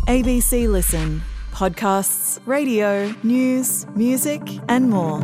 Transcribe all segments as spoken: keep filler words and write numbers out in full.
A B C Listen. Podcasts, radio, news, music and more.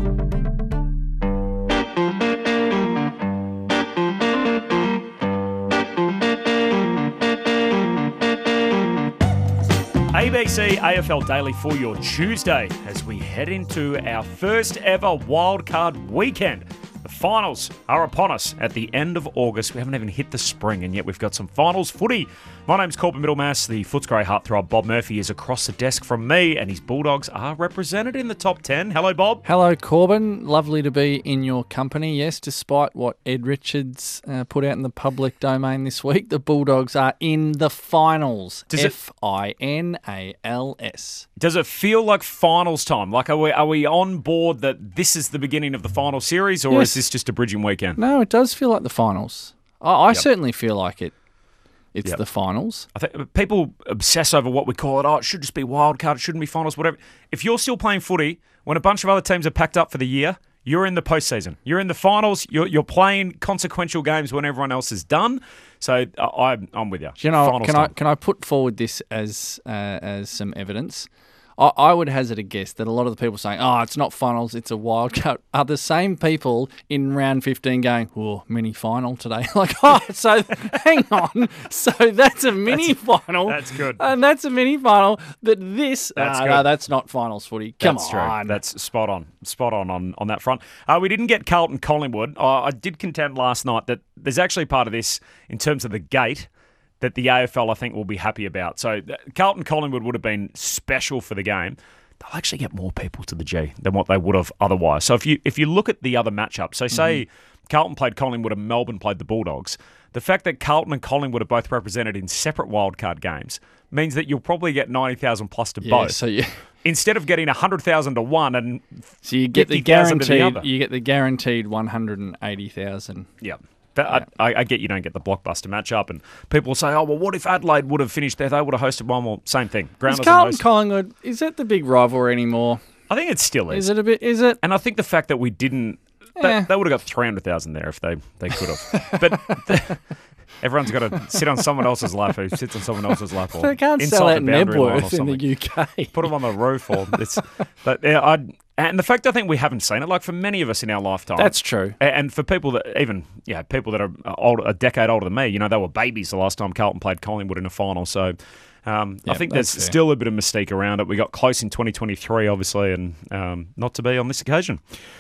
A B C A F L Daily for your Tuesday as we head into our first ever wildcard weekend. The finals are upon us at the end of August. We haven't even hit the spring and yet we've got some finals footy. My name's Corbin Middlemass. The Footscray heartthrob Bob Murphy is across the desk from me and his Bulldogs are represented in the top ten. Hello, Bob. Hello, Corbin. Lovely to be in your company. Yes, despite what Ed Richards uh, put out in the public domain this week, the Bulldogs are in the finals. Does it- F I N A L S. Does it feel like finals time? Like, are we, are we on board that this is the beginning of the final series or Yes. is this just a bridging weekend? No, it does feel like the finals. I, I Yep. certainly feel like it. It's Yep. the finals. I think people obsess over what we call it. Oh, it should just be wild card. It shouldn't be finals, whatever. If you're still playing footy when a bunch of other teams are packed up for the year, you're in the postseason. You're in the finals. You're you're playing consequential games when everyone else is done. So uh, I'm I'm with you. You know, Finals can I time. can I put forward this as uh, as some evidence? I, I would hazard a guess that a lot of the people saying, "Oh, it's not finals, it's a wild card," are the same people in round fifteen going, "Oh, mini final today." Like, oh, so hang on, so that's a mini final. that's good. and that's a mini final. That this, That's ah, good. no, that's not finals footy. Come That's on, true. That's spot on. Spot on on, on that front. Uh, we didn't get Carlton Collingwood. Uh, I did contend last night that there's actually part of this in terms of the gate that the A F L, I think, will be happy about. So uh, Carlton Collingwood would have been special for the game. They'll actually get more people to the G than what they would have otherwise. So if you if you look at the other matchup, so say mm-hmm. Carlton played Collingwood and Melbourne played the Bulldogs, the fact that Carlton and Collingwood are both represented in separate wildcard games means that you'll probably get ninety thousand plus to yeah, both. So you, Instead of getting one hundred thousand to one and so you get the fifty thousand to the guaranteed, other. you get the guaranteed one hundred and eighty thousand. Yeah. But I, I get you don't get the blockbuster matchup, and people will say, oh, well, what if Adelaide would have finished there? They would have hosted one. Well, same thing. Is Groundless Carlton and host- Collingwood, is that the big rivalry anymore? I think it still is. Is it a bit, is it? And I think the fact that we didn't, Eh. they, they would have got three hundred thousand there if they, they could have. But the, everyone's got to sit on someone else's lap who sits on someone else's lap. Or They can't inside sell the out boundary line or Nebworth in the something. U K. Put them on the roof. Or it's, but yeah, I'd, and the fact I think we haven't seen it, like for many of us in our lifetime. That's true. A- And for people that even, yeah, people that are old, a decade older than me, you know, they were babies the last time Carlton played Collingwood in a final. So um, I Yep, think there's that's fair. still a bit of mystique around it. We got close in twenty twenty-three, obviously, and um, not to be on this occasion.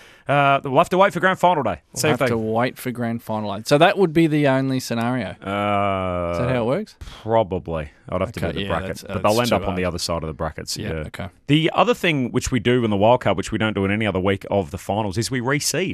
Uh, we'll have to wait for grand final day. See We'll if have they, to wait for grand final eight. So that would be the only scenario. uh, Is that how it works? Probably. I'd have to Okay, do the yeah, bracket. that's- But that's they'll end too up on the hard. other side of the brackets. Yeah. okay. The other thing which we do in the wildcard, which we don't do in any other week of the finals, is we reseed.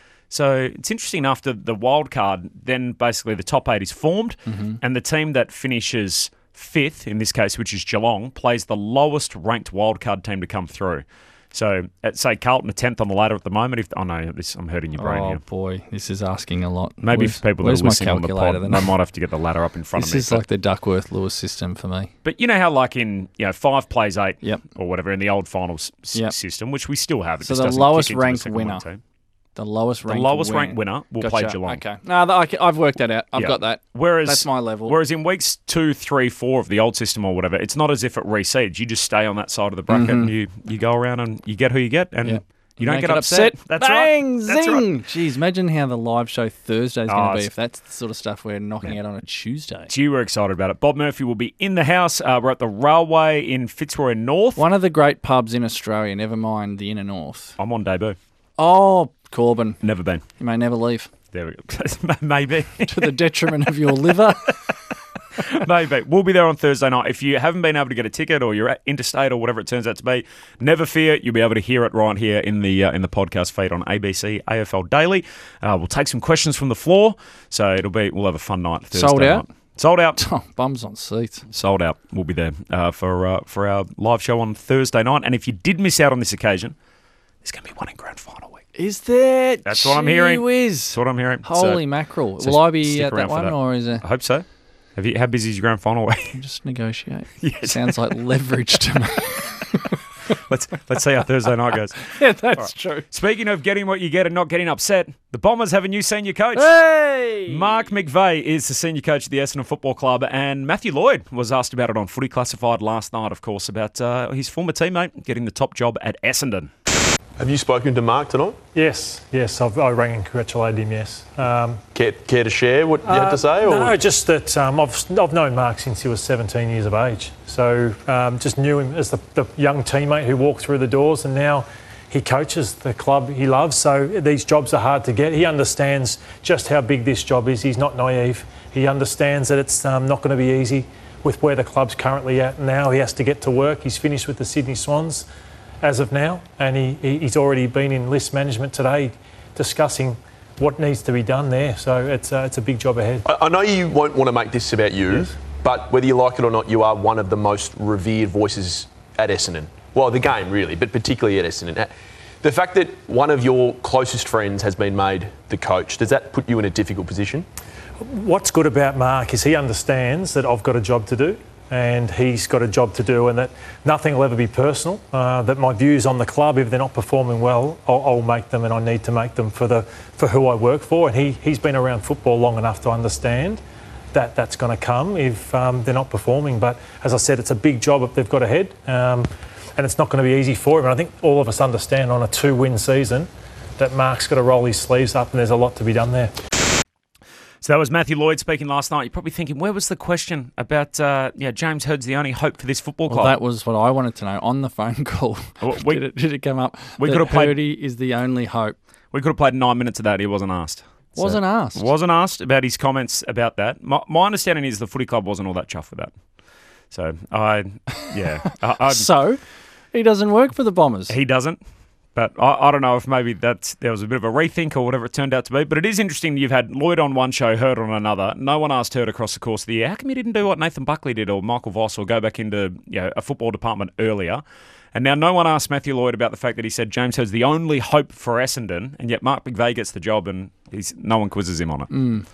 So it's interesting after the wildcard, then basically the top eight is formed, Mm-hmm. and the team that finishes fifth, in this case, which is Geelong, plays the lowest ranked wildcard team to come through. So, at, say Carlton are tenth on the ladder at the moment. If oh no, this, I'm hurting your brain Oh here. boy, this is asking a lot. Maybe Where's- for people that where's are my listening on the calculator pod, then? they might have to get the ladder up in front This of me. is but, like the Duckworth-Lewis system for me. but you know how, like in you know five plays eight, Yep. or whatever in the old finals s- Yep. system, which we still have. It So just the doesn't lowest kick into the ranked second one winner team. The lowest The ranked lowest winner. ranked winner will Gotcha. play Geelong. Okay. No, th- I, I've worked that out. I've Yeah. got that. Whereas That's my level. Whereas in weeks two, three, four of the old system or whatever, it's not as if it reseeds. You just stay on that side of the bracket and you, you go around and you get who you get and Yeah. you don't Make get it upset. That's Bang, right. That's zing. right. Jeez, imagine how the live show Thursday is Oh, going to be it's- if that's the sort of stuff we're knocking out on a Tuesday. Gee, we're excited about it. Bob Murphy will be in the house. Uh, we're at the Railway in Fitzroy North. One of the great pubs in Australia, never mind the inner north. I'm on debut. Oh, Corbin, Never been. you may never leave. There we go. Maybe. To the detriment of your liver. Maybe. We'll be there on Thursday night. If you haven't been able to get a ticket or you're at interstate or whatever it turns out to be, never fear. You'll be able to hear it right here in the uh, in the podcast feed on A B C A F L Daily. Uh, we'll take some questions from the floor. So it'll be we'll have a fun night Thursday Sold out? night. Sold out. Oh, bums on seats. Sold out. We'll be there uh, for uh, for our live show on Thursday night. And if you did miss out on this occasion, there's going to be one in grand final week. Is there? That's what I'm hearing. Gee whiz. That's what I'm hearing. Holy So, mackerel. so Will I be stick at around that for one that. or is it? I hope so. Have you? How busy is your grand final week? Just negotiate. Yes. Sounds like leverage to me. let's let's see how Thursday night goes. Yeah, that's true. Speaking of getting what you get and not getting upset, the Bombers have a new senior coach. Hey! Mark McVeigh is the senior coach of the Essendon Football Club, and Matthew Lloyd was asked about it on Footy Classified last night, of course, about uh, his former teammate getting the top job at Essendon. Have you spoken to Mark tonight? Yes, yes, I've, I rang and congratulated him, yes. Um, Care, care to share what you uh, had to say? Or? No, just that um, I've, I've known Mark since he was seventeen years of age. So um, just knew him as the, the young teammate who walked through the doors, and now he coaches the club he loves. So these jobs are hard to get. He understands just how big this job is. He's not naive. He understands that it's um, not going to be easy with where the club's currently at now. He has to get to work. He's finished with the Sydney Swans as of now, and he, he's already been in list management today discussing what needs to be done there. So it's, uh, it's a big job ahead. I, I know you won't want to make this about you, Yes. but whether you like it or not, you are one of the most revered voices at Essendon. Well, the game really, but particularly at Essendon. The fact that one of your closest friends has been made the coach, does that put you in a difficult position? What's good about Mark is he understands that I've got a job to do, and he's got a job to do, and that nothing will ever be personal, uh, that my views on the club, if they're not performing well, I'll, I'll make them, and I need to make them for the for who I work for. And he, he's been around football long enough to understand that that's going to come if um, they're not performing. But as I said, it's a big job that they've got ahead, um, and it's not going to be easy for him. And I think all of us understand on a two-win season that Mark's got to roll his sleeves up, and there's a lot to be done there. So that was Matthew Lloyd speaking last night. You're probably thinking, where was the question about uh, yeah, James Hird's the only hope for this football club? Well, that was what I wanted to know on the phone call. Well, we- did, it, did it come up we that could have played- Hirdy is the only hope? We could have played nine minutes of that. He wasn't asked. So- Wasn't asked. Wasn't asked about his comments about that. My, my understanding is the footy club wasn't all that chuffed with that. So, I, yeah. I, I, So, he doesn't work for the Bombers. he doesn't. But I, I don't know if maybe that's, there was a bit of a rethink or whatever it turned out to be. But it is interesting you've had Lloyd on one show, Hird on another. No one asked Hird across the course of the year, how come you didn't do what Nathan Buckley did or Michael Voss or go back into you know, a football department earlier? And now no one asked Matthew Lloyd about the fact that he said James Hird's the only hope for Essendon, and yet Mark McVeigh gets the job and he's no one quizzes him on it. Mm.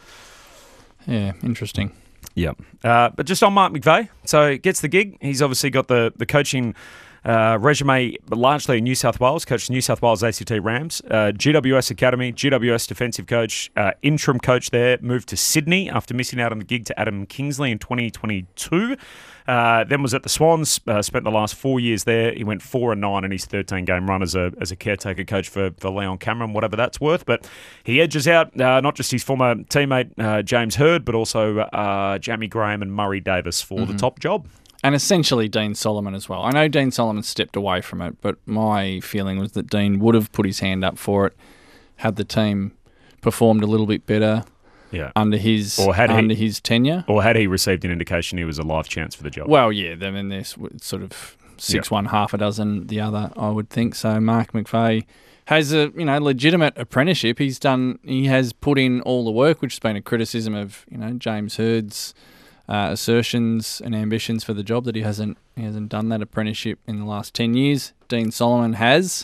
Yeah, interesting. Yeah. Uh, but just on Mark McVeigh, so gets the gig. He's obviously got the, the coaching uh, resume largely in New South Wales, coached New South Wales A C T Rams, uh, G W S Academy, G W S defensive coach, uh, interim coach there, moved to Sydney after missing out on the gig to Adam Kingsley in twenty twenty-two. Uh, then was at the Swans, uh, spent the last four years there. He went four and nine in his thirteen-game run as a as a caretaker coach for, for Leon Cameron, whatever that's worth. But he edges out uh, not just his former teammate uh, James Hird, but also uh, Jamie Graham and Murray Davis for mm-hmm. the top job. And essentially Dean Solomon as well. I know Dean Solomon stepped away from it, but my feeling was that Dean would have put his hand up for it had the team performed a little bit better. Yeah. Under his or had under he, his tenure, or had he received an indication he was a live chance for the job? Well, yeah, I mean, there's sort of six yep. one, half a dozen the other, I would think. So Mark McVeigh has a you know legitimate apprenticeship. He's done, he has put in all the work, which has been a criticism of you know James Hird's uh, assertions and ambitions for the job that he hasn't he hasn't done that apprenticeship in the last ten years. Dean Solomon has,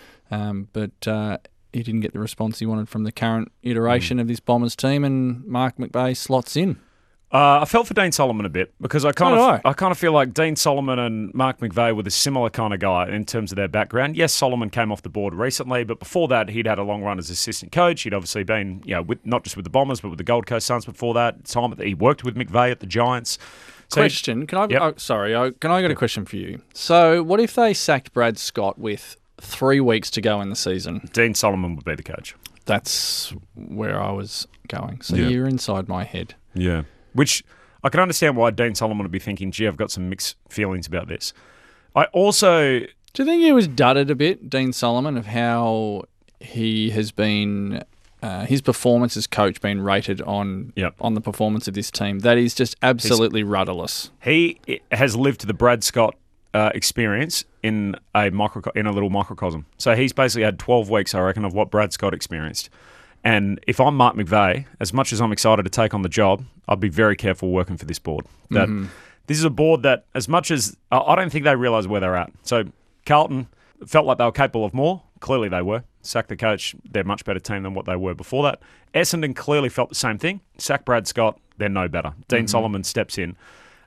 um, but. Uh, He didn't get the response he wanted from the current iteration mm. of this Bombers team, and Mark McVeigh slots in. Uh, I felt for Dean Solomon a bit because I kind so of I. I kind of feel like Dean Solomon and Mark McVeigh were the similar kind of guy in terms of their background. Yes, Solomon came off the board recently, but before that, he'd had a long run as assistant coach. He'd obviously been, you know, with, not just with the Bombers, but with the Gold Coast Suns before that. Time he worked with McVeigh at the Giants. So question? Can I? Yep. Oh, sorry, I, can I get a question for you? So, what if they sacked Brad Scott with three weeks to go in the season? Dean Solomon would be the coach. That's where I was going. So yeah. you're inside my head. Yeah. Which I can understand why Dean Solomon would be thinking, gee, I've got some mixed feelings about this. I also... Do you think he was dudded a bit, Dean Solomon, of how he has been... Uh, his performance as coach been rated on yep. on the performance of this team? That is just absolutely He's, rudderless. He has lived to the Brad Scott Uh, experience in a micro in a little microcosm. So he's basically had twelve weeks, I reckon, of what Brad Scott experienced. And if I'm Mark McVeigh, as much as I'm excited to take on the job, I'll be very careful working for this board. That mm-hmm. This is a board that, as much as I don't think they realise where they're at. So Carlton felt like they were capable of more. Clearly they were. Sack the coach, they're a much better team than what they were before that. Essendon clearly felt the same thing. Sack Brad Scott, they're no better. Dean mm-hmm. Solomon steps in.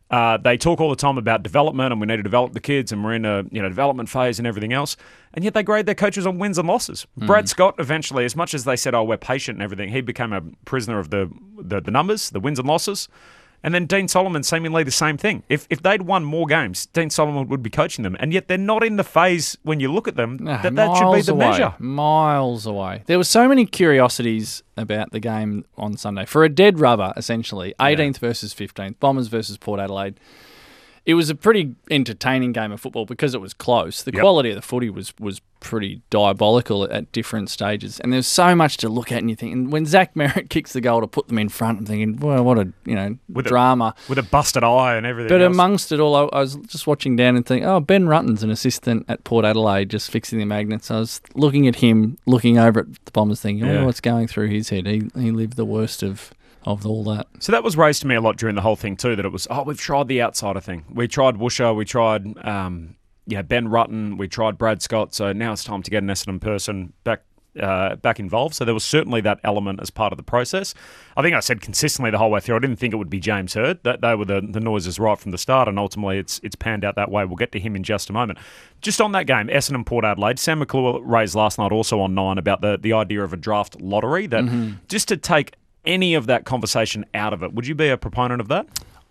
Uh, they talk all the time about development and we need to develop the kids and we're in a you know development phase and everything else. And yet they grade their coaches on wins and losses. Mm. Brad Scott eventually, as much as they said, oh, we're patient and everything, he became a prisoner of the, the, the numbers, the wins and losses. And then Dean Solomon seemingly the same thing. If if they'd won more games, Dean Solomon would be coaching them. And yet they're not in the phase when you look at them nah, that that should be the away, measure. Miles away. There were so many curiosities about the game on Sunday. For a dead rubber, essentially, eighteenth yeah. versus fifteenth, Bombers versus Port Adelaide. It was a pretty entertaining game of football because it was close. The yep. quality of the footy was was pretty diabolical at, at different stages, and there's so much to look at. And you think, and when Zach Merritt kicks the goal to put them in front, I'm thinking, well, what a you know with drama a, with a busted eye and everything. But else. amongst it all, I, I was just watching down and thinking, oh, Ben Rutten's an assistant at Port Adelaide, just fixing the magnets. I was looking at him, looking over at the Bombers, thinking, oh, yeah. what's going through his head? He he lived the worst of. Of all that. So that was raised to me a lot during the whole thing too, that it was, oh, we've tried the outsider thing. We tried Woosha, we tried um, yeah, Ben Rutten, we tried Brad Scott, so now it's time to get an Essendon person back uh, back involved. So there was certainly that element as part of the process. I think I said consistently the whole way through, I didn't think it would be James Hird. That they were the, the noises right from the start, and ultimately it's it's panned out that way. We'll get to him in just a moment. Just on that game, Essendon Port Adelaide, Sam McClure raised last night also on Nine about the, the idea of a draft lottery, that mm-hmm. just to take any of that conversation out of it. Would you be a proponent of that?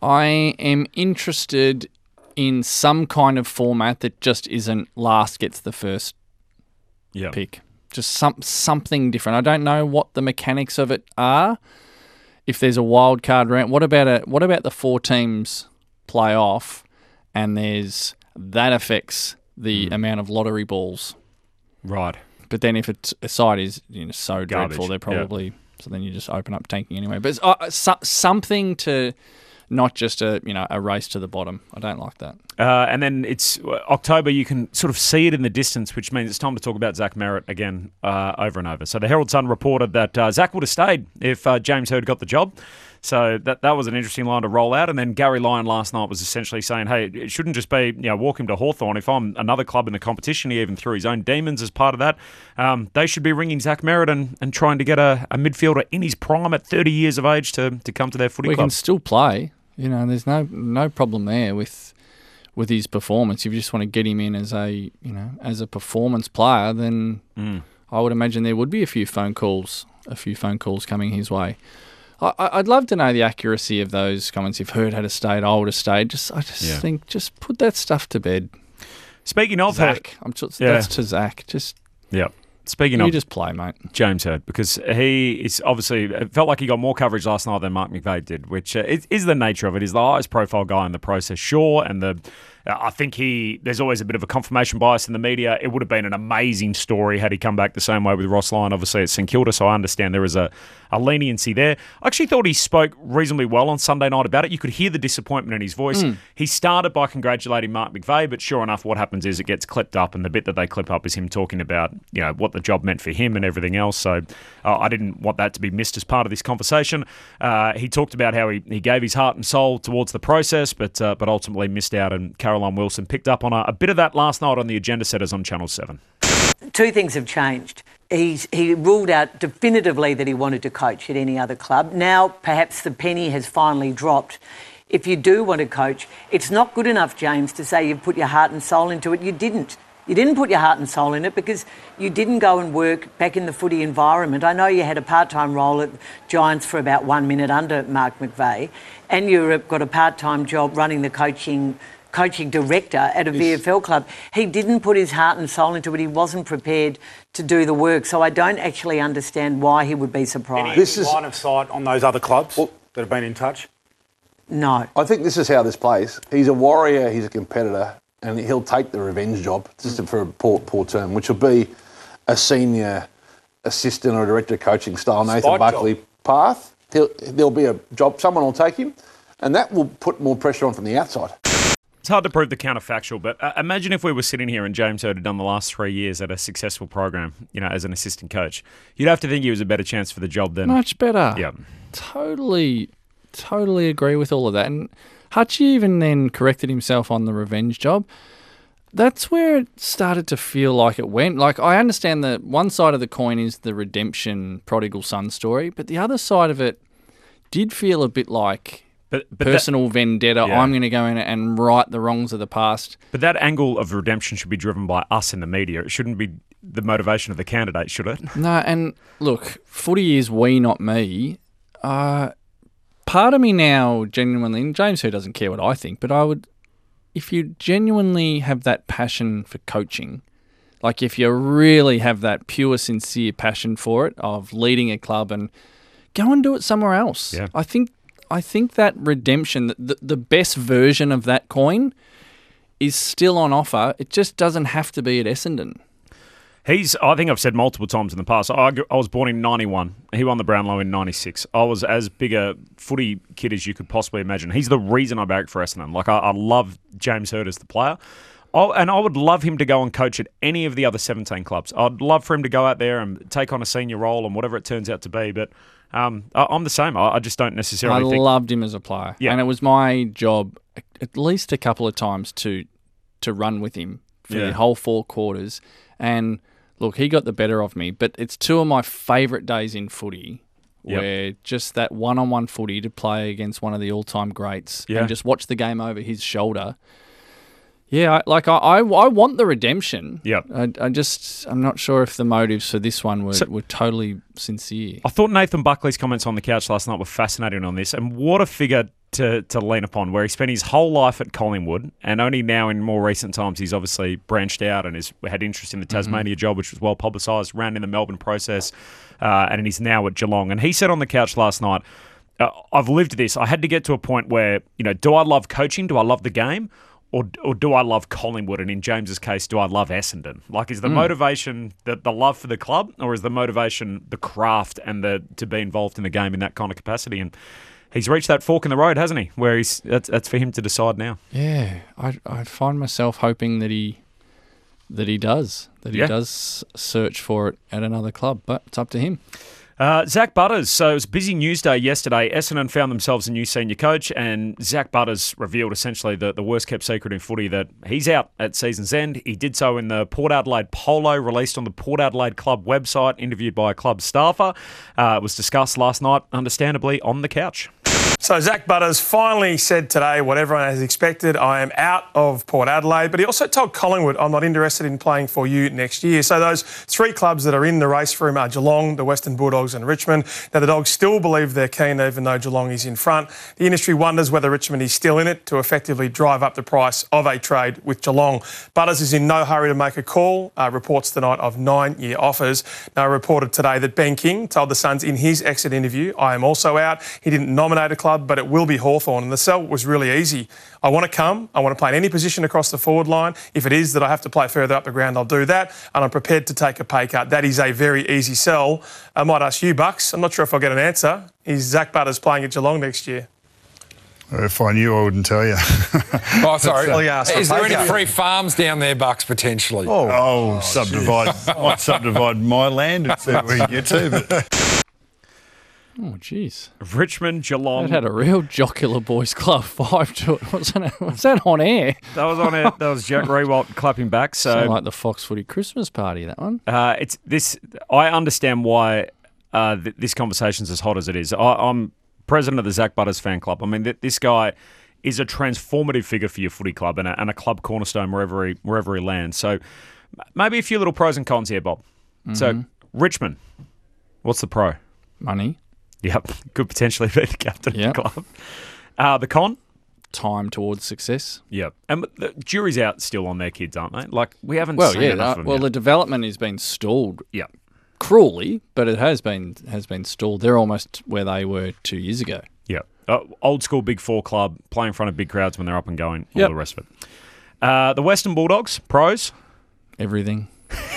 I am interested in some kind of format that just isn't last gets the first yep. pick. Just some something different. I don't know what the mechanics of it are. If there's a wild card round, what about a what about the four teams play off, and there's that affects the mm. amount of lottery balls, right? But then if it's, a side is you know so Garbage. dreadful, they're probably. Yep. So then you just open up tanking anyway. But it's, uh, so, something to, not just a you know a race to the bottom. I don't like that. Uh, and then it's October. You can sort of see it in the distance, which means it's time to talk about Zach Merritt again uh, over and over. So the Herald Sun reported that uh, Zach would have stayed if uh, James Hird got the job. So that that was an interesting line to roll out. And then Gary Lyon last night was essentially saying, hey, it shouldn't just be, you know, walk him to Hawthorn. If I'm another club in the competition, he even threw his own demons as part of that. Um, they should be ringing Zach Merritt and, and trying to get a, a midfielder in his prime at thirty years of age to, to come to their footy we club. We can still play. You know, there's no no problem there with with his performance. If you just want to get him in as a, you know, as a performance player, then mm. I would imagine there would be a few phone calls, a few phone calls coming his way. I, I'd love to know the accuracy of those comments. If Hird had stayed, I would have stayed. Just, I just yeah. think, just put that stuff to bed. Speaking of Zach, I'm just, yeah. that's to Zach. Just yeah. Speaking you of, just play, mate. James Hird, because he is obviously, it felt like he got more coverage last night than Mark McVeigh did, which uh, is, is the nature of it. He's the highest profile guy in the process, sure, and the I think he. There's always a bit of a confirmation bias in the media. It would have been an amazing story had he come back the same way with Ross Lyon, obviously at St Kilda, so I understand there is a, a leniency there. I actually thought he spoke reasonably well on Sunday night about it. You could hear the disappointment in his voice. Mm. He started by congratulating Mark McVeigh, but sure enough, what happens is it gets clipped up, and the bit that they clip up is him talking about, you know, what the job meant for him and everything else. So uh, I didn't want that to be missed as part of this conversation. Uh, he talked about how he, he gave his heart and soul towards the process, but uh, but ultimately missed out, and Caroline Wilson picked up on a, a bit of that last night on the Agenda Setters on Channel seven. Two things have changed. He's, he ruled out definitively that he wanted to coach at any other club. Now perhaps the penny has finally dropped. If you do want to coach, it's not good enough, James, to say you've put your heart and soul into it. You didn't. You didn't put your heart and soul in it because you didn't go and work back in the footy environment. I know you had a part-time role at Giants for about one minute under Mark McVeigh, and you've got a part-time job running the coaching coaching director at a V F L club. He didn't put his heart and soul into it. He wasn't prepared to do the work. So I don't actually understand why he would be surprised. Any this is line of sight on those other clubs well, that have been in touch? No. I think this is how this plays. He's a warrior, he's a competitor, and he'll take the revenge job, just mm. for a poor, poor term, which will be a senior assistant or director of coaching style Nathan Spike Buckley job. path. He'll, there'll be a job, someone will take him, and that will put more pressure on from the outside. It's hard to prove the counterfactual, but uh, imagine if we were sitting here and James Hird had done the last three years at a successful program, you know, as an assistant coach. You'd have to think he was a better chance for the job than... Much better. Yeah. Totally, totally agree with all of that. And Hutchie even then corrected himself on the revenge job. That's where it started to feel like it went. Like, I understand that one side of the coin is the redemption prodigal son story, but the other side of it did feel a bit like But, but personal that, vendetta. Yeah. I'm going to go in and right the wrongs of the past. But that angle of redemption should be driven by us in the media. It shouldn't be the motivation of the candidate, should it? No, and look, footy is we, not me. Uh, part of me now genuinely, and James who doesn't care what I think, but I would, if you genuinely have that passion for coaching, like if you really have that pure, sincere passion for it, of leading a club, and go and do it somewhere else. Yeah. I think I think that redemption, the, the best version of that coin is still on offer. It just doesn't have to be at Essendon. He's, I think I've said multiple times in the past, I, I was born in ninety-one. He won the Brownlow in ninety-six. I was as big a footy kid as you could possibly imagine. He's the reason I barracked for Essendon. Like, I, I love James Hird as the player. Oh, and I would love him to go and coach at any of the other seventeen clubs. I'd love for him to go out there and take on a senior role and whatever it turns out to be. But um, I, I'm the same. I, I just don't necessarily I think... loved him as a player. Yeah. And it was my job at least a couple of times to to run with him for Yeah. the whole four quarters. And look, he got the better of me. But it's two of my favourite days in footy Yep. where just that one-on-one footy to play against one of the all-time greats Yeah. and just watch the game over his shoulder. Yeah, I, like I, I, I want the redemption. Yep. I, I just, I'm not sure if the motives for this one were, So- were totally sincere. I thought Nathan Buckley's comments on the couch last night were fascinating on this, and what a figure to, to lean upon, where he spent his whole life at Collingwood, and only now in more recent times he's obviously branched out and has had interest in the Tasmania Mm-hmm. job, which was well publicised, ran in the Melbourne process, uh, and he's now at Geelong. And he said on the couch last night, uh, I've lived this. I had to get to a point where, you know, do I love coaching? Do I love the game? Or, or do I love Collingwood? And in James's case, do I love Essendon? Like, is the Mm. motivation the, the love for the club, or is the motivation the craft and the to be involved in the game in that kind of capacity? And he's reached that fork in the road, hasn't he? Where he's that's, that's for him to decide now. Yeah, I I find myself hoping that he that he does that he Yeah. does search for it at another club, but it's up to him. Uh, Zach Butters. So it was a busy news day yesterday. Essendon found themselves a new senior coach, and Zach Butters revealed essentially the, the worst kept secret in footy, that he's out at season's end. He did so in the Port Adelaide Polo, released on the Port Adelaide Club website, interviewed by a club staffer. Uh, it was discussed last night, understandably, on the couch. So Zach Butters finally said today what everyone has expected: I am out of Port Adelaide. But he also told Collingwood, I'm not interested in playing for you next year. So those three clubs that are in the race for him are Geelong, the Western Bulldogs and Richmond. Now the Dogs still believe they're keen, even though Geelong is in front. The industry wonders whether Richmond is still in it to effectively drive up the price of a trade with Geelong. Butters is in no hurry to make a call. Uh, reports tonight of nine-year offers. Now reported today that Ben King told the Suns in his exit interview, I am also out. He didn't nominate a club, but it will be Hawthorn. And the sell was really easy. I want to come. I want to play in any position across the forward line. If it is that I have to play further up the ground, I'll do that. And I'm prepared to take a pay cut. That is a very easy sell. I might ask you, Bucks, I'm not sure if I'll get an answer. Is Zach Butters playing at Geelong next year? If I knew, I wouldn't tell you. Oh, sorry. Well, yeah, so Is there take any it. free farms down there, Bucks, potentially? Oh, oh subdivide. Might subdivide my land and see where we can get to. But Oh, jeez. Richmond, Geelong. That had a real Jocular Boys Club vibe to it. Was that, was that on air? That was on air. That was Jack Rewalt clapping back. So Sound like the Fox Footy Christmas party, that one. Uh, it's this. I understand why uh, th- this conversation's as hot as it is. I, I'm president of the Zach Butters fan club. I mean, th- this guy is a transformative figure for your footy club and a, and a club cornerstone wherever he wherever he lands. So m- maybe a few little pros and cons here, Bob. So Mhm. Richmond, what's the pro? Money. Yep, could potentially be the captain Yep. of the club. Uh, the con? Time towards success. Yep. And the jury's out still on their kids, aren't they? Like, we haven't Well, seen yeah. enough uh, of them well, yet. the development has been stalled. Yep. Cruelly, but it has been has been stalled. They're almost where they were two years ago. Yeah. Uh, old school Big Four club, play in front of big crowds when they're up and going, all Yep. the rest of it. Uh, the Western Bulldogs, pros? Everything.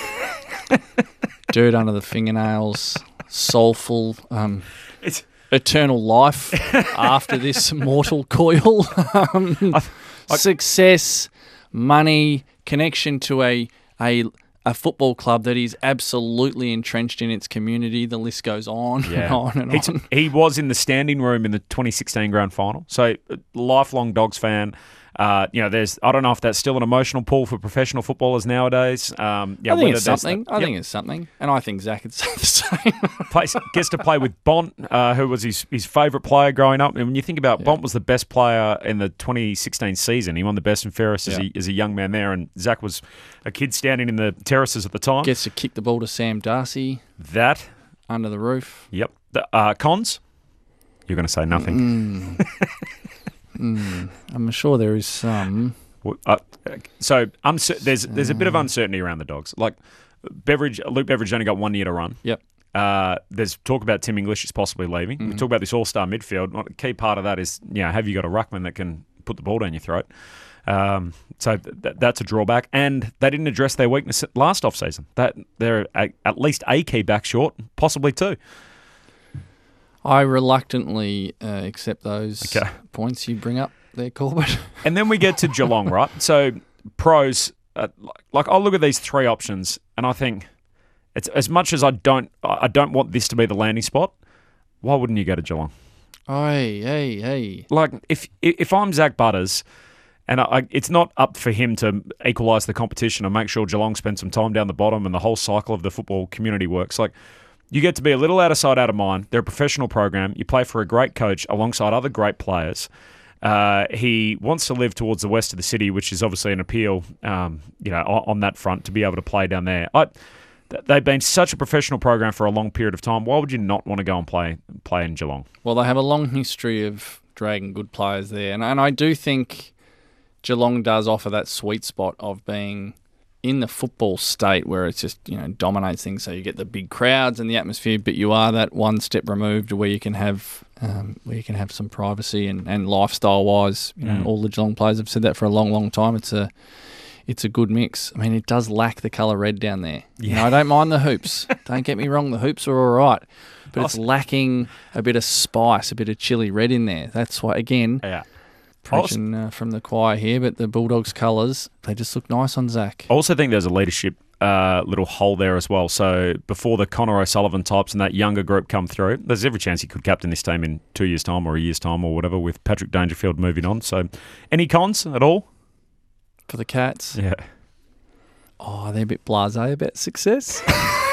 Dirt under the fingernails, soulful, um, It's eternal life after this mortal coil. um, success, money, connection to a a a football club that is absolutely entrenched in its community. The list goes on and on and He's- on. He was in the standing room in the twenty sixteen grand final. So, uh, lifelong Dogs fan. Uh, you know, there's I don't know if that's still an emotional pull for professional footballers nowadays. Um, yeah, I think whether it's there's something. that- I Yep. think it's something, and I think Zach would say the same. Plays, gets to play with Bont, uh, who was his, his favourite player growing up. And when you think about Bont was the best player in the twenty sixteen season. He won the best and fairest as, Yeah. a, as a young man there. And Zach was a kid standing in the terraces at the time. Gets to kick the ball to Sam Darcy that. under the roof. Yep. The, uh, cons? You're going to say nothing. Mm. mm. I'm sure there is some. Well, Uh, so uncer- there's there's a bit of uncertainty around the Dogs. Like Beveridge, Luke Beveridge only got one year to run. Yep. Uh, there's talk about Tim English is possibly leaving. We Mhm. talk about this all-star midfield. A key part of that is, you know, have you got a ruckman that can put the ball down your throat? Um, so th- that's a drawback. And they didn't address their weakness last off-season. That they're a, at least a key back short, possibly two. I reluctantly uh, accept those Okay. points you bring up there, Corbett. And then we get to Geelong, right? So pros, uh, like I look at these three options, and I think it's as much as I don't, I don't want this to be the landing spot. Why wouldn't you go to Geelong? Hey, hey, hey. Like if if I'm Zach Butters, and I, it's not up for him to equalise the competition and make sure Geelong spends some time down the bottom and the whole cycle of the football community works. Like you get to be a little out of sight, out of mind. They're a professional program. You play for a great coach alongside other great players. Uh, he wants to live towards the west of the city, which is obviously an appeal, um, you know, on, on that front to be able to play down there. I, th- they've been such a professional program for a long period of time. Why would you not want to go and play play in Geelong? Well, they have a long history of dragging good players there, and and I do think Geelong does offer that sweet spot of being in the football state where it's just, you know, dominates things. So you get the big crowds and the atmosphere, but you are that one step removed where you can have um, where you can have some privacy and, and lifestyle wise. You know, Mm. all the Geelong players have said that for a long, long time. It's a it's a good mix. I mean, it does lack the colour red down there. You know, I don't mind the hoops. Don't get me wrong, the hoops are all right. But it's lacking a bit of spice, a bit of chili red in there. That's why, again, yeah. preaching uh, from the choir here, but the Bulldogs colours, they just look nice on Zach. I also think there's a leadership uh, little hole there as well. So before the Connor O'Sullivan types and that younger group come through, there's every chance he could captain this team in two years' time or a year's time or whatever with Patrick Dangerfield moving on. So any cons at all? For the Cats? Yeah. Oh, they're a bit blasé about success.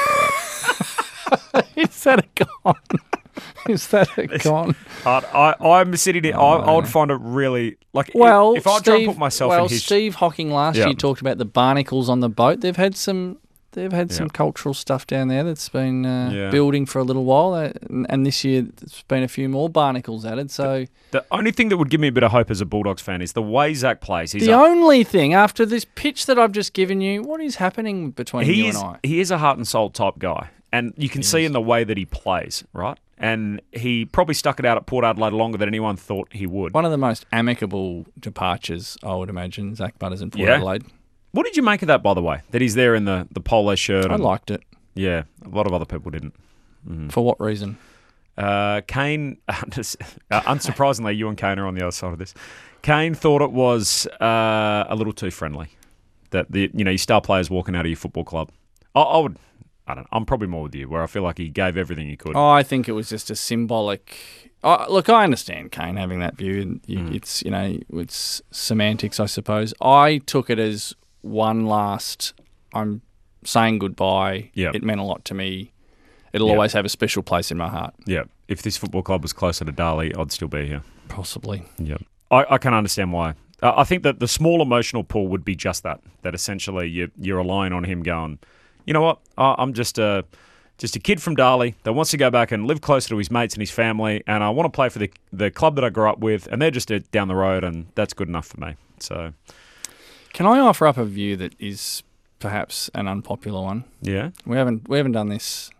Is that a con? Is that a con? I, I, I'm sitting here, I, I would find it really, like, Well, if I Steve, try and put myself well, in his... Steve Hocking last Yeah. year talked about the barnacles on the boat. They've had some, they've had some Yeah. cultural stuff down there that's been uh, Yeah. building for a little while, uh, and, and this year there's been a few more barnacles added. So The only thing that would give me a bit of hope as a Bulldogs fan is the way Zach plays. He's the a, only thing after this pitch that I've just given you, what is happening between he you is, and I? He is a heart and soul type guy. And you can see in the way that he plays, right? And he probably stuck it out at Port Adelaide longer than anyone thought he would. One of the most amicable departures, I would imagine, Zach Butters in Port Yeah. Adelaide. What did you make of that, by the way? That he's there in the, the polo shirt? I and- liked it. Yeah, a lot of other people didn't. Mm. For what reason? Uh, Kane, uh, unsurprisingly, you and Kane are on the other side of this. Kane thought it was uh, a little too friendly. That the you know your star players walking out of your football club. I, I would, I don't. I'm probably more with you, where I feel like he gave everything he could. Oh, I think it was just a symbolic. Oh, look, I understand Kane having that view, and you, Mm. it's you know it's semantics, I suppose. I took it as one last. I'm saying goodbye. Yep. It meant a lot to me. It'll Yep. always have a special place in my heart. Yeah, if this football club was closer to Darley, I'd still be here. Possibly. Yeah, I, I can understand why. Uh, I think that the small emotional pull would be just that. That essentially you, you're relying on him going, you know what? I, I'm just a just a kid from Darley that wants to go back and live closer to his mates and his family, and I want to play for the the club that I grew up with, and they're just uh, down the road, and that's good enough for me. So, Can I offer up a view that is perhaps an unpopular one? yeah, We haven't we haven't done this.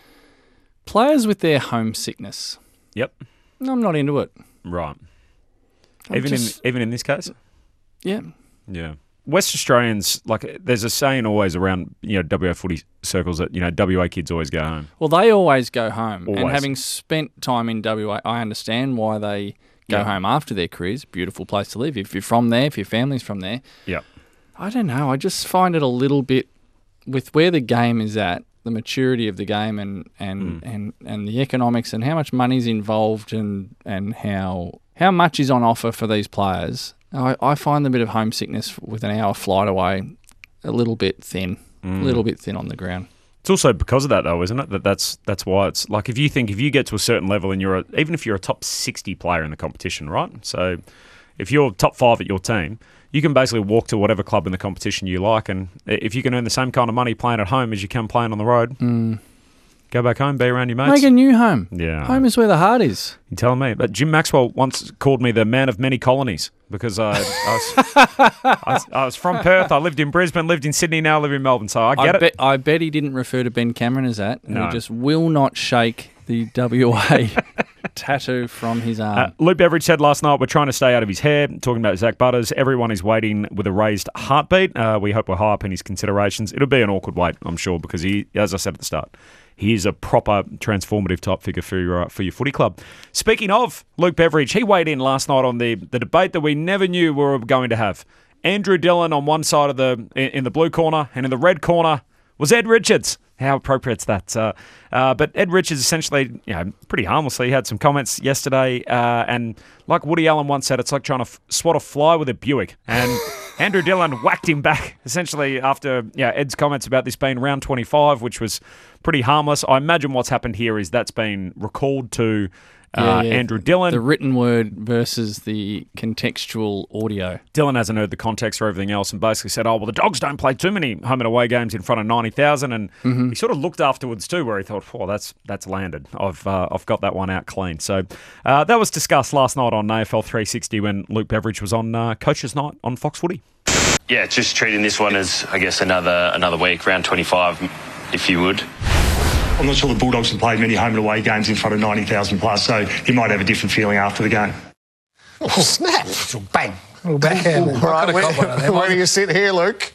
Players with their homesickness. yep, I'm not into it. right. I'm Even just- in even in this case, Yeah. yeah. West Australians, like, there's a saying always around, you know, W A footy circles that, you know, W A kids always go home. Well, they always go home. Always. And having spent time in W A, I understand why they go Yeah. home after their careers. Beautiful place to live. If you're from there, if your family's from there. Yeah. I don't know. I just find it a little bit, with where the game is at, the maturity of the game and, and, Mm. and, and the economics and how much money's involved and, and how how much is on offer for these players. I, I find the bit of homesickness with an hour flight away a little bit thin, a Mm. little bit thin on the ground. It's also because of that, though, isn't it? That that's that's why it's like if you think if you get to a certain level and you're a, even if you're a top sixty player in the competition, right? So if you're top five at your team, you can basically walk to whatever club in the competition you like, and if you can earn the same kind of money playing at home as you can playing on the road, Mm. go back home, be around your mates. Make a new home. Yeah. Home is where the heart is. You're telling me. But Jim Maxwell once called me the man of many colonies because I, I, was, I, was, I was from Perth. I lived in Brisbane, lived in Sydney, now I live in Melbourne. So I get I it. bet, I bet he didn't refer to Ben Cameron as that. And No. He just will not shake the W A tattoo from his arm. Uh, Luke Beveridge said last night, we're trying to stay out of his hair, talking about Zach Butters. Everyone is waiting with a raised heartbeat. Uh, we hope we're high up in his considerations. It'll be an awkward wait, I'm sure, because he, as I said at the start, he is a proper transformative type figure for your, uh, for your footy club. Speaking of Luke Beveridge, he weighed in last night on the, the debate that we never knew we were going to have. Andrew Dillon on one side of the in, in the blue corner, and in the red corner was Ed Richards. How appropriate's that? Uh, uh, but Ed Richards essentially, you know, pretty harmlessly had some comments yesterday, uh, and like Woody Allen once said, it's like trying to f- swat a fly with a Buick. And Andrew Dillon whacked him back essentially after yeah Ed's comments about this being round twenty-five, which was pretty harmless. I imagine what's happened here is that's been recalled to uh, Yeah, yeah. Andrew Dillon. The written word versus the contextual audio. Dillon hasn't heard the context or everything else and basically said, oh, well, the Dogs don't play too many home and away games in front of ninety thousand. And Mhm. he sort of looked afterwards too where he thought, oh, that's that's landed. I've uh, I've got that one out clean. So uh, that was discussed last night on A F L three sixty when Luke Beveridge was on uh, Coach's Night on Fox Footy. Yeah, just treating this one as, I guess, another another week, round twenty-five, if you would. I'm not sure the Bulldogs have played many home and away games in front of ninety thousand plus, so he might have a different feeling after the game. Oh, snap. Bang. Little backhand. All right, where, where do you sit here, Luke?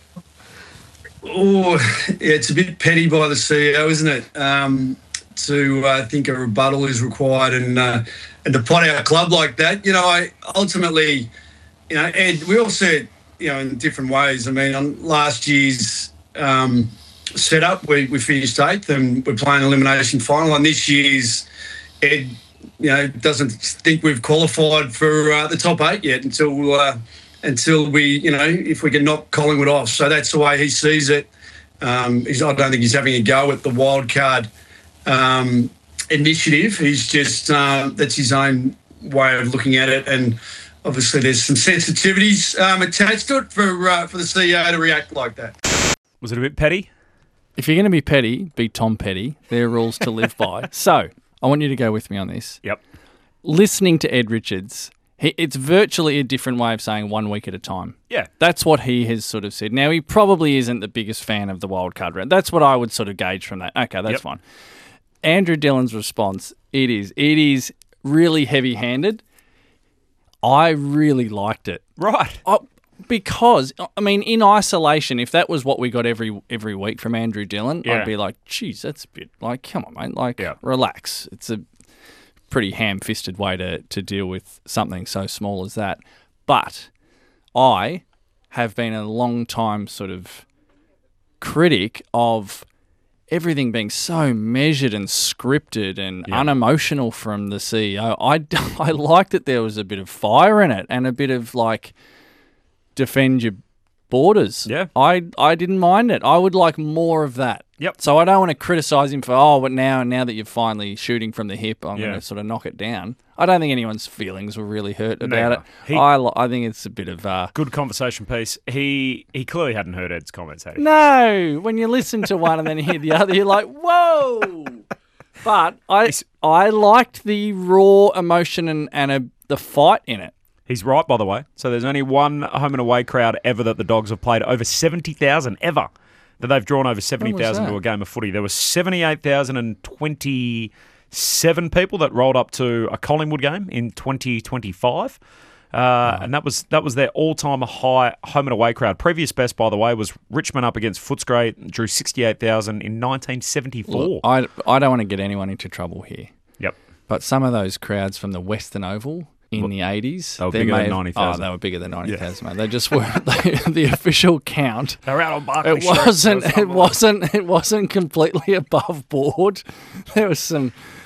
Oh, yeah, it's a bit petty by the C E O, isn't it? Um, to uh, think a rebuttal is required and uh, and to pot our club like that. You know, I ultimately, you know, Ed, we all see it, you know, in different ways. I mean, on last year's um, setup, we, we finished eighth and we're playing elimination final. And this year's, Ed, you know, doesn't think we've qualified for uh, the top eight yet until uh, until we, you know, if we can knock Collingwood off. So that's the way he sees it. Um, he's, I don't think he's having a go at the wild card um, initiative. He's just, uh, that's his own way of looking at it. And obviously there's some sensitivities um, attached to it for, uh, for the C E O to react like that. Was it a bit petty? If you're going to be petty, be Tom Petty. There are rules to live by. So I want you to go with me on this. Yep. Listening to Ed Richards, he, it's virtually a different way of saying one week at a time. Yeah. That's what he has sort of said. Now, he probably isn't the biggest fan of the wild card round. That's what I would sort of gauge from that. Okay, that's Yep. fine. Andrew Dillon's response, it is. It is really heavy-handed. I really liked it. Right. I, because, I mean, in isolation, if that was what we got every every week from Andrew Dillon, Yeah. I'd be like, geez, that's a bit, like, come on, mate, like, relax. It's a pretty ham-fisted way to, to deal with something so small as that. But I have been a long time sort of critic of everything being so measured and scripted and Yeah. unemotional from the C E O. I, I like that there was a bit of fire in it and a bit of, like, defend your borders. Yeah. I, I didn't mind it. I would like more of that. Yep. So I don't want to criticise him for, oh, but now now that you're finally shooting from the hip, I'm Yeah. going to sort of knock it down. I don't think anyone's feelings were really hurt about Neither. it. He- I, li- I think it's a bit of... Uh, Good conversation piece. He he clearly hadn't heard Ed's comments, had he? no, when you listen to one and then hear the other, you're like, whoa. But I I liked the raw emotion and, and a, the fight in it. He's right, by the way. So there's only one home and away crowd ever that the Dogs have played over seventy thousand ever. That they've drawn over seventy thousand that? to a game of footy. There were seventy-eight thousand twenty-seven people that rolled up to a Collingwood game in twenty twenty-five. Uh, and that was that was their all-time high home and away crowd. Previous best, by the way, was Richmond up against Footscray, drew sixty-eight thousand in nineteen seventy-four. Look, I, I don't want to get anyone into trouble here. Yep. But some of those crowds from the Western Oval in the eighties, They were they bigger may than have- ninety thousand. Oh, they were bigger than ninety thousand, mate. They just weren't they, the official count. They were out on Barclay It Street. wasn't. There was It wasn't. It wasn't completely above board. There was some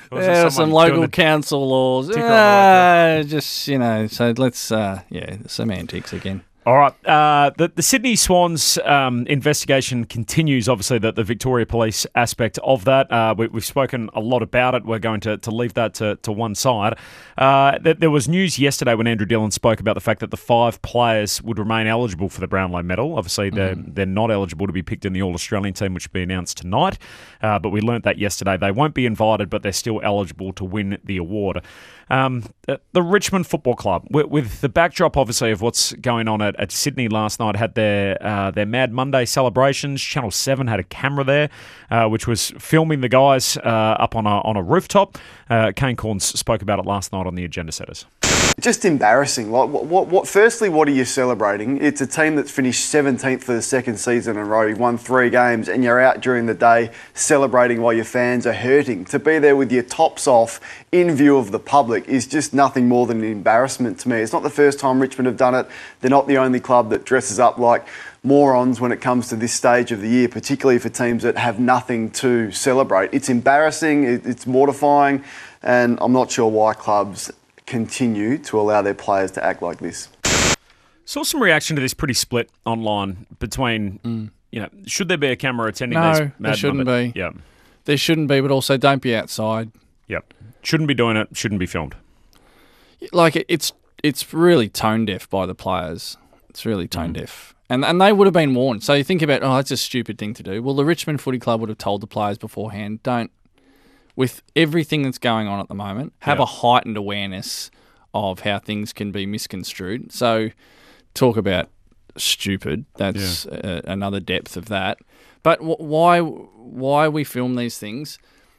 Was there there are some someone doing local the council laws. ticker on the way Uh, just, you know, so let's, uh, yeah, semantics again. All right. Uh, the, the Sydney Swans um, investigation continues, obviously, the, the Victoria Police aspect of that. Uh, we, we've spoken a lot about it. We're going to, to leave that to, to one side. Uh, th- there was news yesterday when Andrew Dillon spoke about the fact that the five players would remain eligible for the Brownlow medal. Obviously, they're, Mm-hmm. they're not eligible to be picked in the All-Australian team, which will be announced tonight. Uh, but we learnt that yesterday. They won't be invited, but they're still eligible to win the award. Um, the, the Richmond Football Club, with, with the backdrop, obviously, of what's going on at, at Sydney last night, had their uh, their Mad Monday celebrations. Channel seven had a camera there, uh, which was filming the guys uh, up on a on a rooftop. Uh, Kane Cornes spoke about it last night on the Agenda Setters. Just embarrassing. Like, what, what, what? Firstly, what are you celebrating? It's a team that's finished seventeenth for the second season in a row. You've won three games, and you're out during the day celebrating while your fans are hurting. To be there with your tops off in view of the public is just nothing more than an embarrassment to me. It's not the first time Richmond have done it. They're not the only club that dresses up like morons when it comes to this stage of the year, particularly for teams that have nothing to celebrate. It's embarrassing. It, it's mortifying, and I'm not sure why clubs continue to allow their players to act like this. Saw some reaction to this pretty split online between, mm. you know, should there be a camera attending No, these there Mad shouldn't Monday? be. Yeah. There shouldn't be, but also don't be outside. Yep. Shouldn't be doing it, shouldn't be filmed. Like, it, it's it's really tone deaf by the players. It's really tone deaf. And and they would have been warned. So you think about, oh, that's a stupid thing to do. Well, the Richmond Footy Club would have told the players beforehand, don't, with everything that's going on at the moment, have Yeah. a heightened awareness of how things can be misconstrued. So talk about stupid. That's uh, another depth of that. But w- why why we film these things?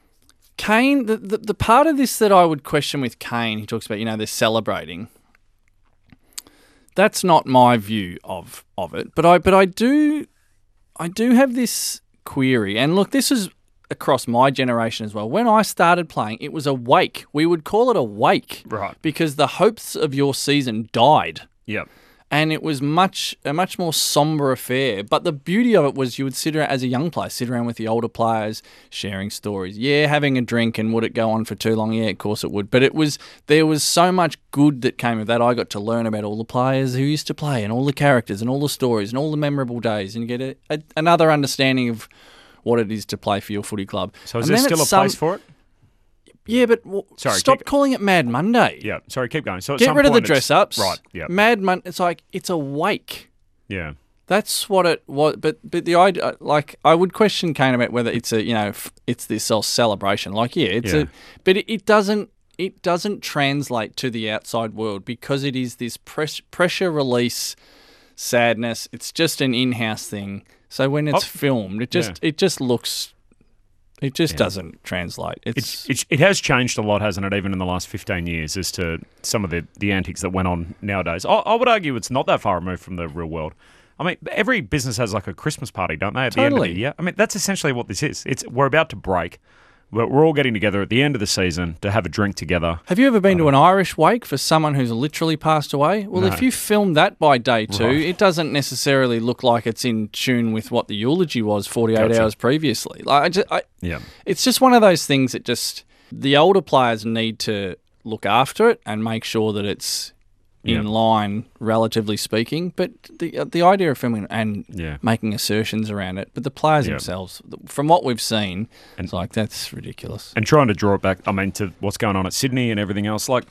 Kane, the, the, the part of this that I would question with Kane, he talks about, you know, they're celebrating. That's not my view of, of it. But I but I do I do have this query. And look, this is across my generation as well. When I started playing, it was a wake. We would call it a wake. Right. Because the hopes of your season died. Yep. And it was much a much more somber affair. But the beauty of it was you would sit around as a young player, sit around with the older players, sharing stories. Yeah, having a drink, and would it go on for too long? Yeah, of course it would. But it was there was so much good that came of that. I got to learn about all the players who used to play and all the characters and all the stories and all the memorable days, and you get a, a, another understanding of what it is to play for your footy club. So is And there then still a at some- place for it? Yeah, but w- Sorry, stop keep- calling it Mad Monday. Yeah, sorry, keep going. So at Get some rid of the point it's- dress ups. Right, yeah. Mad Mon. It's like it's a wake. Yeah. That's what it was. But but the idea, like, I would question Kane about whether it's a you know f- it's this self celebration. Like, yeah, it's Yeah. a, but it, it doesn't it doesn't translate to the outside world because it is this press, pressure release sadness. It's just an in house thing. So when it's Oh, filmed, it just yeah. it just looks. It just doesn't translate. It's, It's, it's, it has changed a lot, hasn't it, even in the last fifteen years, as to some of the, the antics that went on nowadays. I, I would argue it's not that far removed from the real world. I mean, every business has like a Christmas party, don't they, at the end of Totally. the year? I mean, that's essentially what this is. It's We're about to break. We're, we're all getting together at the end of the season to have a drink together. Have you ever been to an Irish wake for someone who's literally passed away? Well, No. if you film that by day two, Right. it doesn't necessarily look like it's in tune with what the eulogy was forty-eight Gotcha. hours previously. Like, I just, I, Yeah. it's just one of those things that just the older players need to look after it and make sure that it's in Yeah. line, relatively speaking. But the the idea of filming and Yeah. making assertions around it, but the players Yeah. themselves, from what we've seen, it's like that's ridiculous. And trying to draw it back, I mean, to what's going on at Sydney and everything else. Like,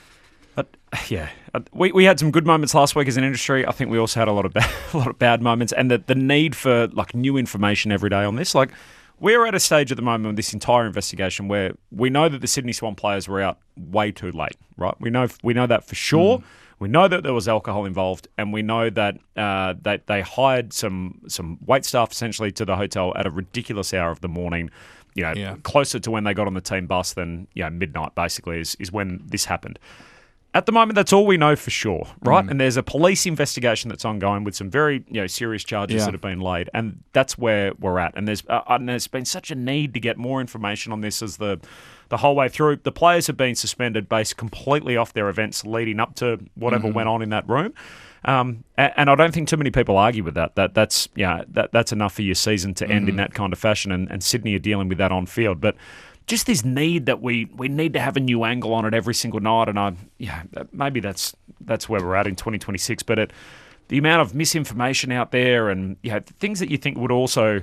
uh, yeah, uh, we we had some good moments last week as an industry. I think we also had a lot of bad, a lot of bad moments, and the the need for like new information every day on this. Like, we're at a stage at the moment with this entire investigation where we know that the Sydney Swan players were out way too late. Right? We know we know that for sure. We know that there was alcohol involved, and we know that uh, that they hired some some wait staff essentially to the hotel at a ridiculous hour of the morning. You know, Yeah. closer to when they got on the team bus than you know midnight. Basically, is is when this happened. At the moment, that's all we know for sure, right? Mm. And there's a police investigation that's ongoing with some very you know serious charges Yeah. that have been laid, and that's where we're at. And there's uh, and there's been such a need to get more information on this as the the whole way through. The players have been suspended based completely off their events leading up to whatever Mhm. went on in that room. Um, and, and I don't think too many people argue with that. That that's yeah, that that's enough for your season to end in Mhm. that kind of fashion. And, and Sydney are dealing with that on field, but just this need that we, we need to have a new angle on it every single night. And I, yeah, maybe that's that's where we're at in twenty twenty-six. But it, the amount of misinformation out there, and you know, things that you think would also,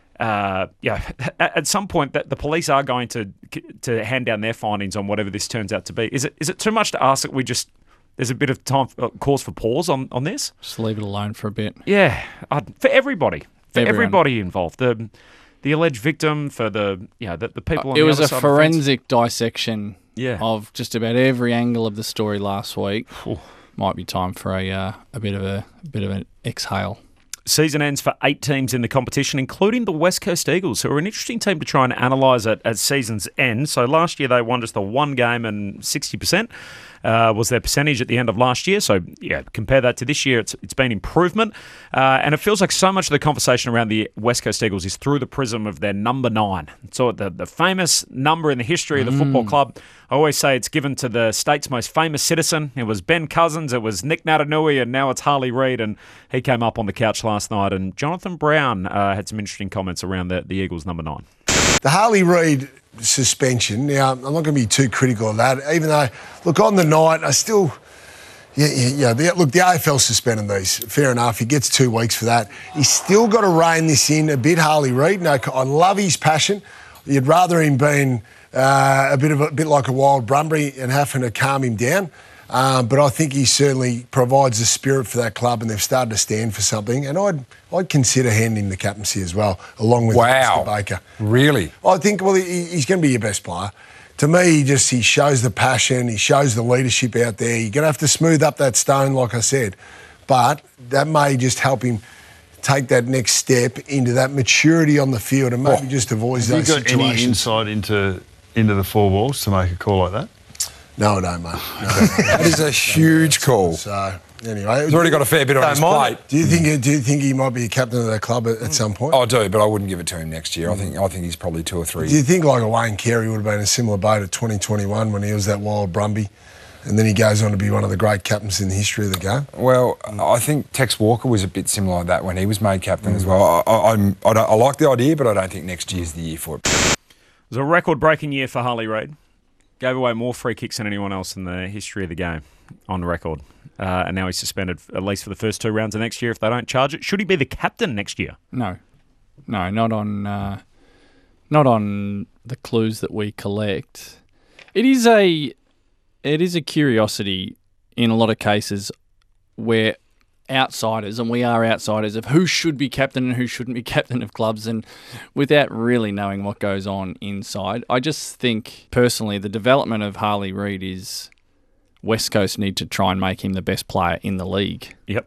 uh, yeah, at, at some point that the police are going to to hand down their findings on whatever this turns out to be. Is it is it too much to ask that we just there's a bit of time uh, cause for pause on, on this? Just leave it alone for a bit. Yeah, I'd, for everybody, for Everyone. everybody involved. The the alleged victim, for the you know the, the people. On It the was other a side of the fence. forensic dissection Yeah. of just about every angle of the story last week. Might be time for a uh, a bit of a, a bit of an exhale. Season ends for eight teams in the competition, including the West Coast Eagles, who are an interesting team to try and analyse at, at season's end. So last year they won just the one game and sixty percent uh, was their percentage at the end of last year. So, yeah, compare that to this year, it's it's been improvement. Uh, and it feels like so much of the conversation around the West Coast Eagles is through the prism of their number nine. So the, the famous number in the history of the Mm. football club. I always say it's given to the state's most famous citizen. It was Ben Cousins, it was Nick Natanui, and now it's Harley Reid. And he came up on the couch last night. And Jonathan Brown uh, had some interesting comments around the, the Eagles' number nine. The Harley Reid suspension, now, I'm not going to be too critical of that, even though, look, on the night, I still, yeah, yeah, yeah the, look, the A F L suspended these, fair enough, he gets two weeks for that. He's still got to rein this in a bit, Harley Reid. No, I love his passion. You'd rather him being uh, a bit of a, a bit like a wild Brumbury and having to calm him down. Um, but I think he certainly provides the spirit for that club, and they've started to stand for something. And I'd I'd consider handing the captaincy as well, along with Wow. Mister Baker. Really? I think, well, he, he's going to be your best player. To me, he just he shows the passion, he shows the leadership out there. You're going to have to smooth up that stone, like I said, but that may just help him take that next step into that maturity on the field, and maybe just avoid Have those you got situations. any insight into into the four walls to make a call like that? No, I don't, mate. No, That is a huge call. So anyway, He's already got a fair bit on his plate. Do you think? Do you think he might be a captain of that club at, at some point? I do, but I wouldn't give it to him next year. I think I think he's probably two or three. Do you think like a Wayne Carey would have been in a similar boat at twenty twenty-one when he was that wild Brumby, and then he goes on to be one of the great captains in the history of the game? Well, I think Tex Walker was a bit similar like that when he was made captain as well. I, I, I'm, I, don't, I like the idea, but I don't think next year's the year for it. It was a record-breaking year for Harley Reid. Gave away more free kicks than anyone else in the history of the game, on record. Uh, and now he's suspended at least for the first two rounds of next year if they don't charge it. Should he be the captain next year? No, no, not on, uh, not on the clues that we collect. It is a, it is a curiosity in a lot of cases where outsiders, and we are outsiders, of who should be captain and who shouldn't be captain of clubs, and without really knowing what goes on inside. I just think, personally, the development of Harley Reid is West Coast need to try and make him the best player in the league. Yep.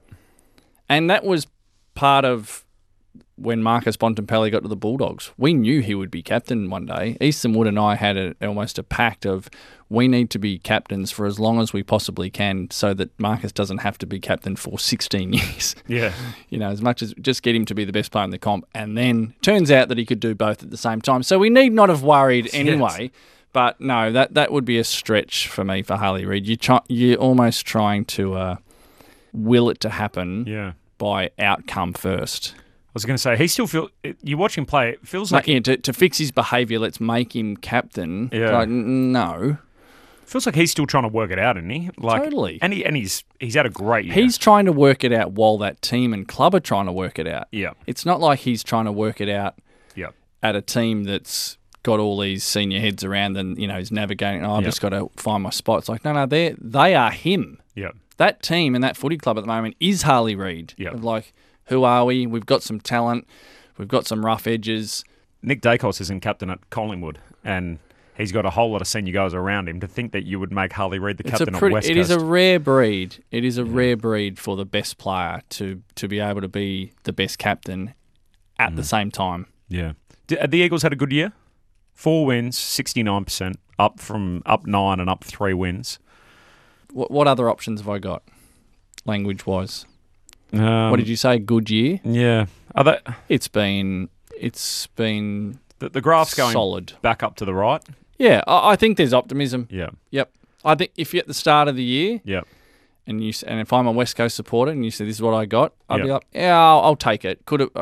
And that was part of when Marcus Bontempelli got to the Bulldogs. We knew he would be captain one day. Easton Wood and I had a, almost a pact of we need to be captains for as long as we possibly can so that Marcus doesn't have to be captain for sixteen years. Yeah. You know, as much as just get him to be the best player in the comp. And then turns out that he could do both at the same time. So we need not have worried anyway. Yes. But no, that, that would be a stretch for me for Harley Reid. You try, you're almost trying to uh, will it to happen yeah. by outcome first. I was going to say, he still feel. You watch him play, it feels like... like yeah, to, to fix his behaviour, let's make him captain. Yeah. Like, n- no. Feels like he's still trying to work it out, isn't he? Like, Totally. And, he, and he's he's had a great year. He's trying to work it out while that team and club are trying to work it out. Yeah. It's not like he's trying to work it out yeah. at a team that's got all these senior heads around and, you know, he's navigating, oh, I've Yep. just got to find my spot. It's like, no, no, they they are him. Yeah. That team and that footy club at the moment is Harley Reid. Yep. Of like, who are we? We've got some talent. We've got some rough edges. Nick Dacos isn't captain at Collingwood, and he's got a whole lot of senior guys around him. To think that you would make Harley Reid the It's captain a pretty, of West it Coast. is a rare breed. It is a mm. rare breed for the best player to, to be able to be the best captain at mm. the same time. Yeah. Did, the Eagles had a good year. Four wins, sixty-nine percent, up from up nine and up three wins. What, what other options have I got, language-wise? Um, what did you say? Good year. Yeah. Are they, it's been it's been the, the graph's going solid back up to the right. Yeah, I, I think there's optimism. Yeah. Yep. I think if you're at the start of the year. Yep. And you and if I'm a West Coast supporter and you say this is what I got, I'd yep. be like, yeah, I'll, I'll take it. Could it? Uh,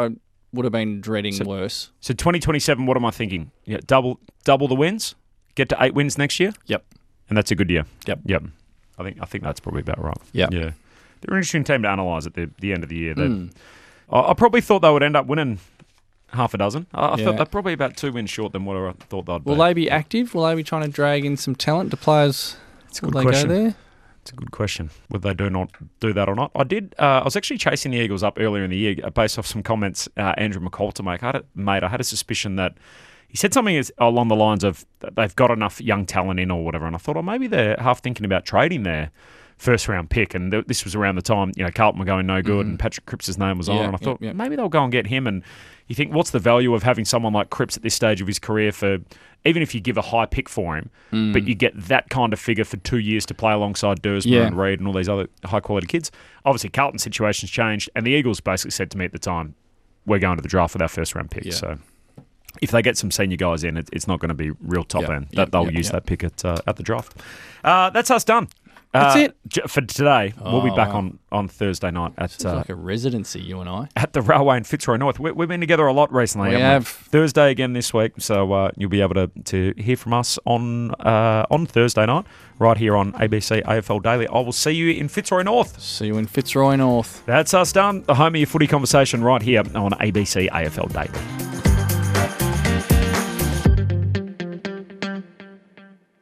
would have been dreading So- worse. So twenty twenty-seven, what am I thinking? Yeah, double double the wins, get to eight wins next year. Yep. And that's a good year. Yep. Yep. I think I think that's probably about right. Yep. Yeah. They're an interesting team to analyse at the, the end of the year. They- Mm. I, I probably thought they would end up winning half a dozen. I, I Yeah. thought they're probably about two wins short than what I thought they'd Will be. they be active? Will they be trying to drag in some talent to players? It's a Will good they question. go there? It's a good question. Would they do not do that or not? I did. Uh, I was actually chasing the Eagles up earlier in the year uh, based off some comments uh, Andrew McCall make. I had a, mate, I had a suspicion that he said something as, along the lines of that they've got enough young talent in or whatever, and I thought, oh, maybe they're half thinking about trading their first round pick. And th- this was around the time you know Carlton were going no good, Mhm. and Patrick Cripps' name was on, Yeah, and I yeah, thought yeah. maybe they'll go and get him. And you think, what's the value of having someone like Cripps at this stage of his career for? Even if you give a high pick for him, Mm. but you get that kind of figure for two years to play alongside Dersma Yeah. and Reid and all these other high-quality kids. Obviously, Carlton's situation's changed, and the Eagles basically said to me at the time, we're going to the draft with our first-round pick. Yeah. So if they get some senior guys in, it, it's not going to be real top Yeah, end. yeah, That They'll yeah, use yeah. that pick at uh, at the draft. Uh, that's us done. That's Uh, it? j- for today. We'll be Oh, back wow. on, on Thursday night at It's uh, like a residency, you and I. at the Railway in Fitzroy North. We, we've been together a lot recently. We haven't have. Thursday again this week, so uh, you'll be able to, to hear from us on uh, on Thursday night, right here on A B C A F L Daily. I will see you in Fitzroy North. See you in Fitzroy North. That's us done. The home of your footy conversation right here on A B C A F L Daily.